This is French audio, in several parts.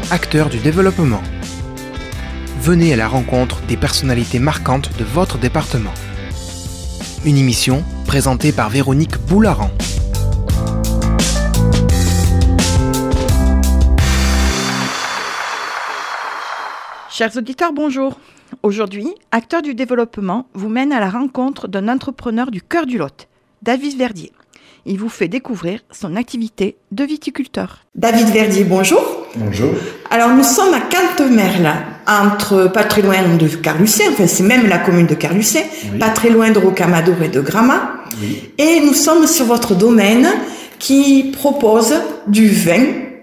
acteurs du développement. Venez à la rencontre des personnalités marquantes de votre département. Une émission présentée par Véronique Boularan. Chers auditeurs, bonjour. Aujourd'hui, Acteurs du développement vous mène à la rencontre d'un entrepreneur du cœur du Lot, David Verdier. Il vous fait découvrir son activité de viticulteur. David Verdier, bonjour. Bonjour. Alors, nous sommes à Cantemerle, pas très loin de Carlucet, enfin c'est même la commune de Carlucet, oui. Pas très loin de Rocamadour et de Gramat. Oui. Et nous sommes sur votre domaine qui propose du vin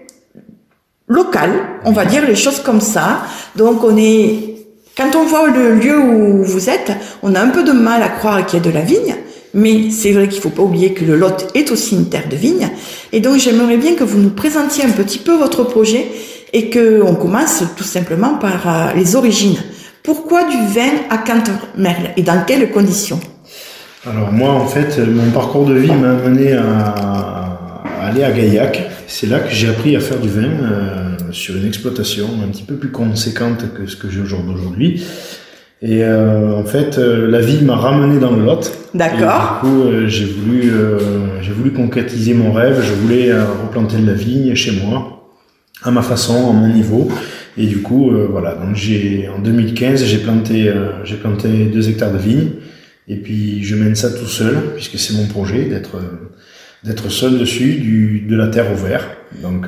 local, on va dire les choses comme ça. Donc quand on voit le lieu où vous êtes, on a un peu de mal à croire qu'il y a de la vigne. Mais c'est vrai qu'il ne faut pas oublier que le Lot est aussi une terre de vigne. Et donc, j'aimerais bien que vous nous présentiez un petit peu votre projet et qu'on commence tout simplement par les origines. Pourquoi du vin à Cantemerle et dans quelles conditions ? Alors moi, en fait, mon parcours de vie m'a mené à aller à Gaillac. C'est là que j'ai appris à faire du vin sur une exploitation un petit peu plus conséquente que ce que j'ai aujourd'hui. Et en fait, la vie m'a ramené dans le Lot. D'accord. Et du coup, j'ai voulu concrétiser mon rêve. Je voulais replanter de la vigne chez moi, à ma façon, à mon niveau. Et du coup, voilà. Donc en 2015, j'ai planté 2 hectares de vigne. Et puis, je mène ça tout seul, puisque c'est mon projet d'être seul dessus, de la terre au verre. Donc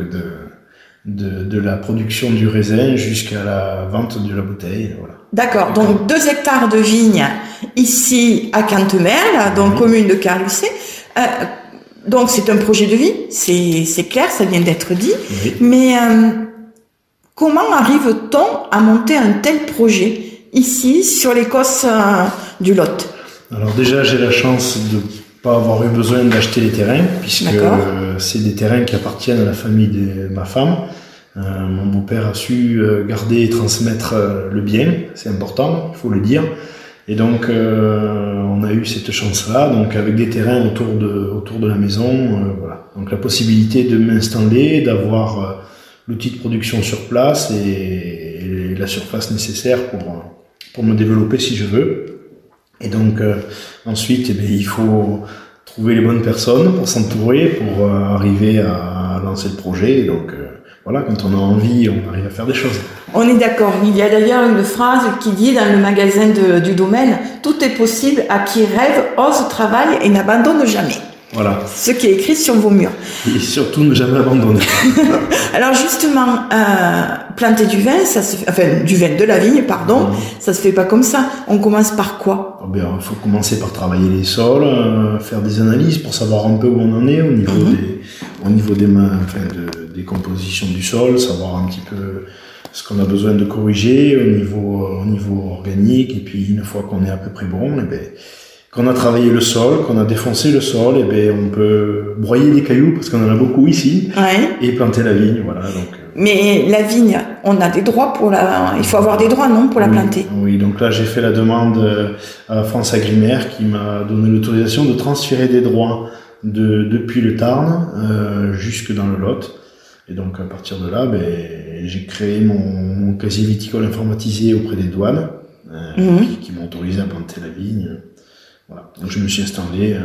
de la production du raisin jusqu'à la vente de la bouteille. Voilà. D'accord, donc 2 hectares de vignes ici à Cantemerle, donc oui. Commune de Carlucet. Donc c'est un projet de vie, c'est clair, ça vient d'être dit. Oui. Mais comment arrive-t-on à monter un tel projet ici sur l'Écosse du Lot ? Alors déjà, j'ai la chance de pas avoir eu besoin d'acheter les terrains, puisque c'est des terrains qui appartiennent à la famille de ma femme. Mon beau-père a su garder et transmettre le bien, c'est important, il faut le dire. Et donc on a eu cette chance-là, donc avec des terrains autour de la maison, voilà. Donc la possibilité de m'installer, d'avoir l'outil de production sur place et la surface nécessaire pour me développer si je veux. Et donc ensuite, il faut trouver les bonnes personnes pour s'entourer, pour arriver à lancer le projet. Et donc voilà, quand on a envie, on arrive à faire des choses. On est d'accord. Il y a d'ailleurs une phrase qui dit dans le magasin du domaine « Tout est possible à qui rêve, ose, travaille et n'abandonne jamais ». Voilà. Ce qui est écrit sur vos murs. Et surtout ne jamais abandonner. Alors justement, planter du vin, du vin de la vigne, pardon, ça se fait pas comme ça. On commence par quoi ? Il faut commencer par travailler les sols, faire des analyses pour savoir un peu où on en est au niveau des compositions du sol, savoir un petit peu ce qu'on a besoin de corriger au niveau organique. Et puis une fois qu'on est à peu près bon, qu'on a travaillé le sol, qu'on a défoncé le sol, on peut broyer des cailloux, parce qu'on en a beaucoup ici, et planter la vigne, voilà. Donc. Mais la vigne, on a des droits il faut avoir des droits, non, pour la planter? Oui, donc là, j'ai fait la demande à France Agrimaire, qui m'a donné l'autorisation de transférer des droits depuis le Tarn, jusque dans le Lot. Et donc, à partir de là, j'ai créé mon casier viticole informatisé auprès des douanes, qui m'ont autorisé à planter la vigne. Voilà. Donc je me suis installé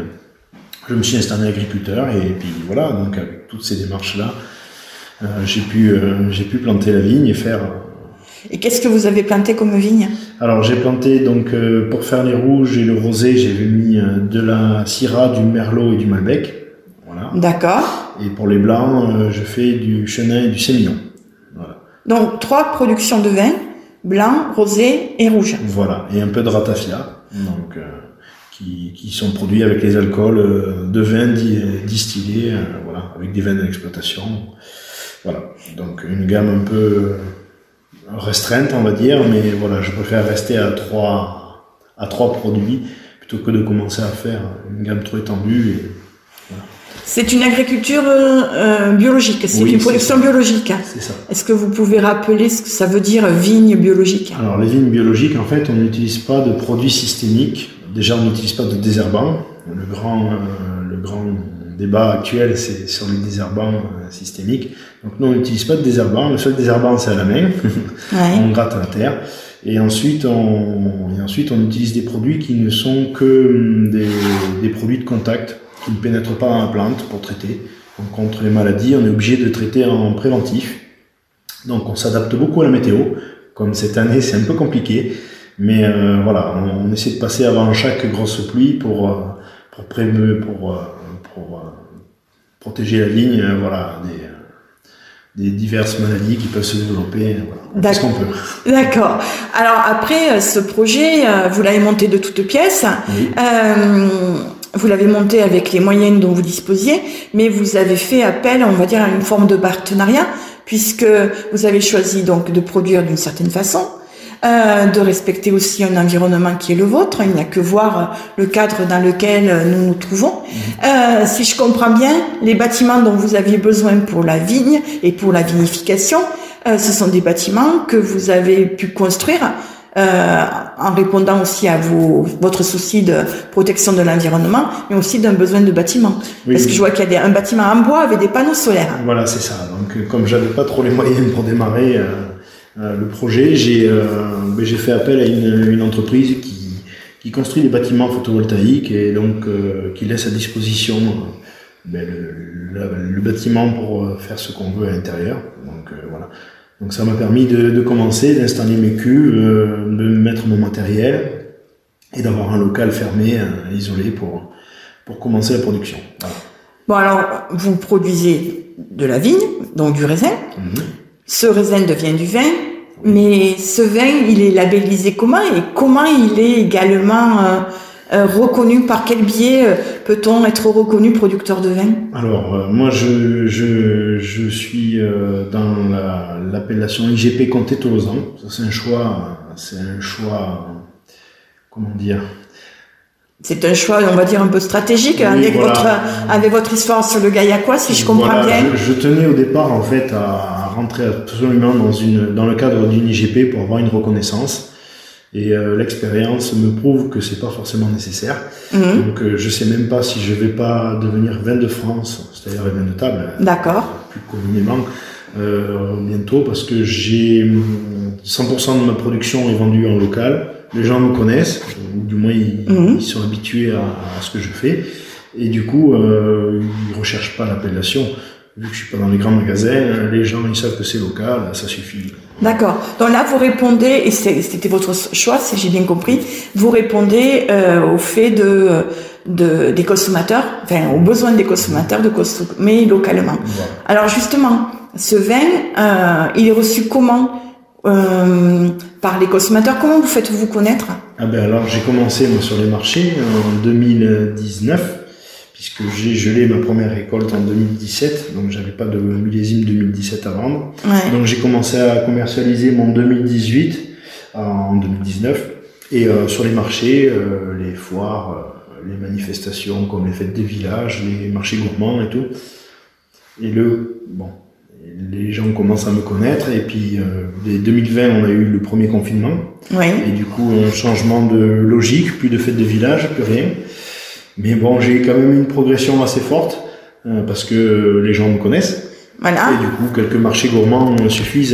agriculteur et puis voilà, donc avec toutes ces démarches-là, j'ai pu planter la vigne et faire. Et qu'est-ce que vous avez planté comme vigne ? Alors j'ai planté donc pour faire les rouges et le rosé, j'avais mis de la Syrah, du Merlot et du Malbec. Voilà. D'accord. Et pour les blancs, je fais du Chenin et du Sémillon. Voilà. Donc 3 productions de vin, blanc, rosé et rouge. Voilà, et un peu de ratafia. Donc qui sont produits avec les alcools de vin distillés, voilà, avec des vins de l'exploitation. Voilà, donc une gamme un peu restreinte, on va dire, mais voilà, je préfère rester à trois produits plutôt que de commencer à faire une gamme trop étendue. Voilà. C'est une agriculture biologique, c'est une production biologique. C'est ça. Est-ce que vous pouvez rappeler ce que ça veut dire vigne biologique ? Alors les vignes biologiques, en fait, on n'utilise pas de produits systémiques. Déjà, on n'utilise pas de désherbant. Le grand débat actuel, c'est sur le désherbant systémique. Donc nous, on n'utilise pas de désherbant. Le seul désherbant, c'est à la main. On gratte la terre. Et ensuite, on utilise des produits qui ne sont que des produits de contact, qui ne pénètrent pas dans la plante pour traiter. Donc, contre les maladies, on est obligé de traiter en préventif. Donc, on s'adapte beaucoup à la météo. Comme cette année, c'est un peu compliqué. Mais voilà, on essaie de passer avant chaque grosse pluie pour protéger la vigne, voilà, des diverses maladies qui peuvent se développer. Voilà. Qu'est-ce qu'on peut. D'accord. Alors après, ce projet, vous l'avez monté de toutes pièces. Oui. Vous l'avez monté avec les moyens dont vous disposiez, mais vous avez fait appel, on va dire, à une forme de partenariat, puisque vous avez choisi donc de produire d'une certaine façon, de respecter aussi un environnement qui est le vôtre. Il n'y a que voir le cadre dans lequel nous nous trouvons. Si je comprends bien, les bâtiments dont vous aviez besoin pour la vigne et pour la vinification, ce sont des bâtiments que vous avez pu construire en répondant aussi à votre souci de protection de l'environnement, mais aussi d'un besoin de bâtiment. Oui, parce que je vois qu'il y a un bâtiment en bois avec des panneaux solaires. Voilà, c'est ça. Donc, comme j'avais pas trop les moyens pour démarrer le projet, j'ai fait appel à une entreprise qui construit des bâtiments photovoltaïques et donc qui laisse à disposition le bâtiment pour faire ce qu'on veut à l'intérieur. Donc voilà. Donc ça m'a permis de commencer, d'installer mes cuves, de mettre mon matériel et d'avoir un local fermé, isolé pour commencer la production. Voilà. Bon, alors vous produisez de la vigne, donc du raisin. Ce raisin devient du vin, mais ce vin, il est labellisé comment et comment il est également reconnu, par quel biais peut-on être reconnu producteur de vin? Alors moi je suis dans l'appellation IGP Comté Tolosan. Ça c'est un choix comment dire? C'est un choix, on va dire, un peu stratégique, oui, avec, voilà. Avec votre histoire sur le Gaillacois, si je comprends bien. Je tenais au départ, en fait, à rentrer absolument dans le cadre d'une IGP pour avoir une reconnaissance. Et l'expérience me prouve que c'est pas forcément nécessaire. Donc je sais même pas si je vais pas devenir vin de France, c'est-à-dire vin de table. D'accord. Plus communément bientôt, parce que j'ai 100% de ma production est vendue en local. Les gens me connaissent, ou du moins ils sont habitués à ce que je fais, et du coup ils recherchent pas l'appellation. Vu que je suis pas dans les grands magasins, les gens ils savent que c'est local, ça suffit. D'accord. Donc là vous répondez, et c'était votre choix si j'ai bien compris, vous répondez au fait des consommateurs, enfin aux besoins des consommateurs de consommer localement. Voilà. Alors justement, ce vin, il est reçu comment par les consommateurs? Comment vous faites-vous connaître? Alors j'ai commencé moi, sur les marchés en 2019, puisque j'ai gelé ma première récolte en 2017, donc j'avais pas de millésime 2017 à vendre. Ouais. Donc j'ai commencé à commercialiser mon 2018 en 2019, et sur les marchés, les foires, les manifestations comme les fêtes des villages, les marchés gourmands et tout. Et les gens commencent à me connaître, et puis dès 2020 on a eu le premier confinement, et du coup un changement de logique, plus de fêtes de village, plus rien. Mais bon, j'ai quand même une progression assez forte parce que les gens me connaissent. Voilà. Et du coup, quelques marchés gourmands suffisent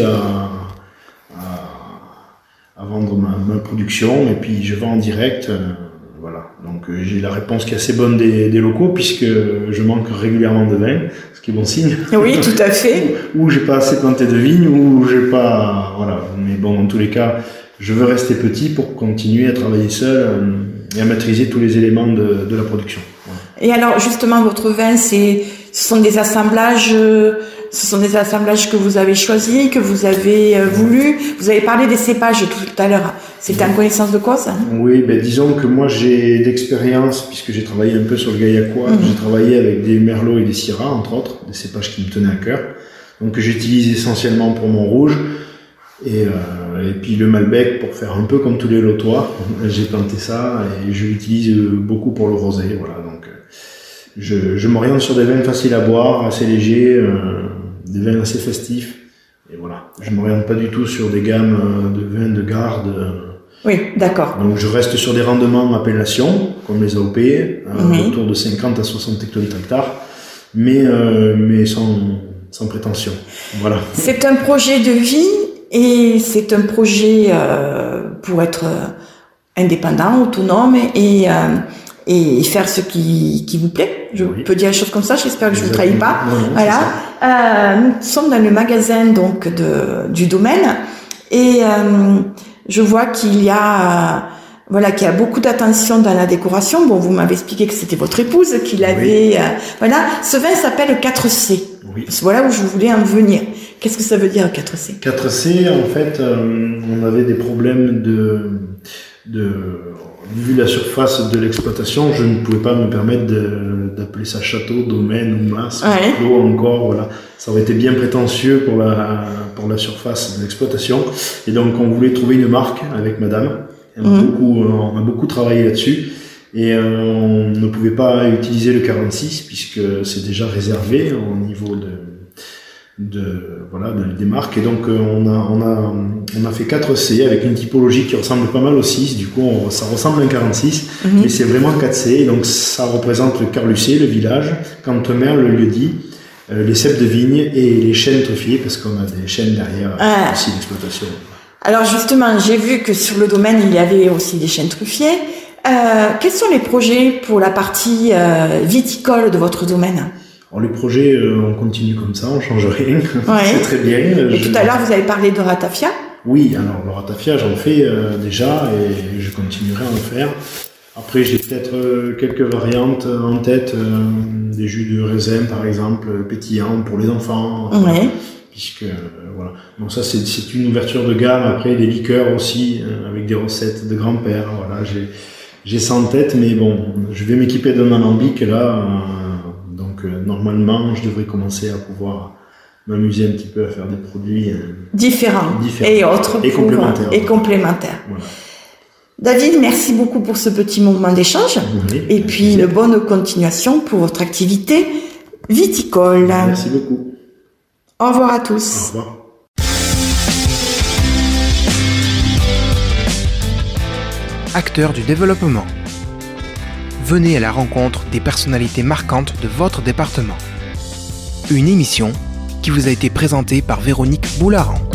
à vendre ma production, et puis je vends en direct. Voilà. Donc j'ai la réponse qui est assez bonne des locaux, puisque je manque régulièrement de vin, ce qui est bon signe. Oui, tout à fait. Ou j'ai pas assez planté de vignes, ou j'ai pas, voilà. Mais bon, dans tous les cas, je veux rester petit pour continuer à travailler seul et à maîtriser tous les éléments de la production. Voilà. Et alors justement, votre vin, ce sont des assemblages que vous avez choisis, que vous avez voulu. Vous avez parlé des cépages tout à l'heure. C'était en connaissance de quoi ça? Oui, disons que moi j'ai d'expérience, puisque j'ai travaillé un peu sur le Gaillacois. J'ai travaillé avec des merlots et des syrahs, entre autres, des cépages qui me tenaient à cœur. Donc j'utilise essentiellement pour mon rouge. Et puis le Malbec pour faire un peu comme tous les lotois. J'ai planté ça et je l'utilise beaucoup pour le rosé. Voilà, donc je m'oriente sur des vins faciles à boire, assez légers, des vins assez festifs. Et voilà, je m'oriente pas du tout sur des gammes de vins de garde. Oui, d'accord. Donc je reste sur des rendements appellation, comme les AOP, autour de 50 à 60 hectolitres hectares. mais sans prétention. Voilà. C'est un projet de vie et c'est un projet pour être indépendant, autonome et faire ce qui vous plaît. Je peux dire des choses comme ça, j'espère que je ne vous trahis pas. Non, voilà. Nous sommes dans le magasin donc du domaine et je vois qu'il y a beaucoup d'attention dans la décoration. Bon, vous m'avez expliqué que c'était votre épouse qui l'avait. Ce vin s'appelle 4C. Oui. C'est voilà où je voulais en venir. Qu'est-ce que ça veut dire 4C? 4C, en fait, on avait des problèmes vu la surface de l'exploitation, je ne pouvais pas me permettre d'appeler ça château, domaine ou masse, clos encore, voilà. Ça aurait été bien prétentieux pour la surface de l'exploitation. Et donc, on voulait trouver une marque avec madame. On a beaucoup travaillé là-dessus. Et on ne pouvait pas utiliser le 46 puisque c'est déjà réservé au niveau des marques. Et donc on a fait 4C avec une typologie qui ressemble pas mal au 6. Du coup ça ressemble à un 46, mais c'est vraiment 4C. Et donc ça représente le Carlucé, le village, Cantemer, le lieu-dit, les ceps de vigne et les chênes truffiers parce qu'on a des chênes derrière aussi d'exploitation. Alors justement, j'ai vu que sur le domaine il y avait aussi des chênes truffiers. Quels sont les projets pour la partie viticole de votre domaine? Alors les projets, on continue comme ça, on change rien. C'est très bien. Et tout à l'heure, vous avez parlé de ratafia. Oui, alors le ratafia, j'en fais déjà et je continuerai à en faire. Après, j'ai peut-être quelques variantes en tête, des jus de raisin par exemple, pétillants pour les enfants. Puisque voilà. Donc ça, c'est une ouverture de gamme. Après, des liqueurs aussi avec des recettes de grand-père. Voilà, j'ai ça en tête, mais bon, je vais m'équiper d'un alambic là. Donc normalement, je devrais commencer à pouvoir m'amuser un petit peu à faire des produits différents et autres et complémentaires. Voilà. David, merci beaucoup pour ce petit moment d'échange et puis une bonne continuation pour votre activité viticole. Merci beaucoup. Au revoir à tous. Au revoir. Acteurs du développement. Venez à la rencontre des personnalités marquantes de votre département. Une émission qui vous a été présentée par Véronique Boularan.